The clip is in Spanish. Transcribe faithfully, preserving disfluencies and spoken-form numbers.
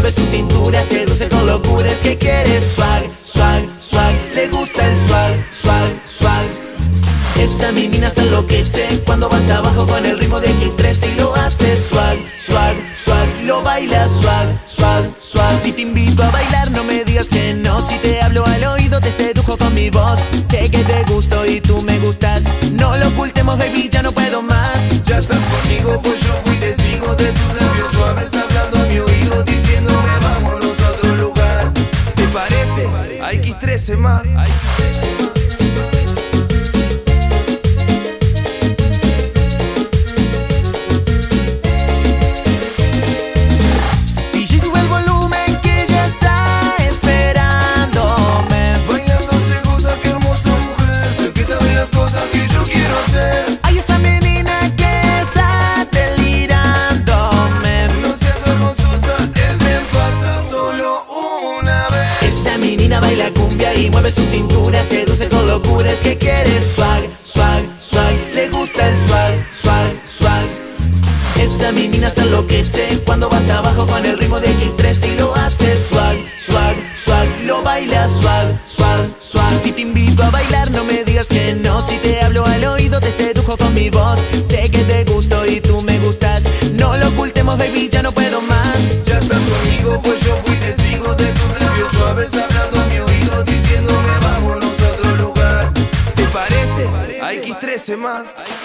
mueve su cintura, seduce con locura. Es que quiere swag, swag, swag. Le gusta el swag, swag, swag. Esa menina se enloquece cuando va hasta abajo con el ritmo de equis trece y lo hace swag, swag, swag. Lo baila swag, swag, swag. Si te invito a bailar no me digas que no. Si te hablo al oído te sedujo con mi voz. Sé que te gusto y tú me gustas. No lo ocultemos, baby, ya no puedo más. Ya estás conmigo, pues yo fui testigo de tus labios suaves hablando a mi oído, diciéndome vámonos a otro lugar. ¿Te parece? A equis trece más. Baila cumbia y mueve su cintura, seduce con locura. Es que quiere swag, swag, swag. Le gusta el swag, swag, swag. Esa menina se enloquece cuando va hasta abajo con el ritmo de equis trece y lo hace swag, swag, swag. Lo baila swag, swag, swag. Si te invito a bailar no me digas que no. Si te hablo al oído te sedujo con mi voz. Sé que te gusto y tú me gustas. No lo ocultemos, baby, ya no puedo más. Ya estás conmigo, pues yo fui testigo de tus labios suaves hablando a mi oído, diciéndome vámonos a otro lugar. ¿Te parece? A equis trece más.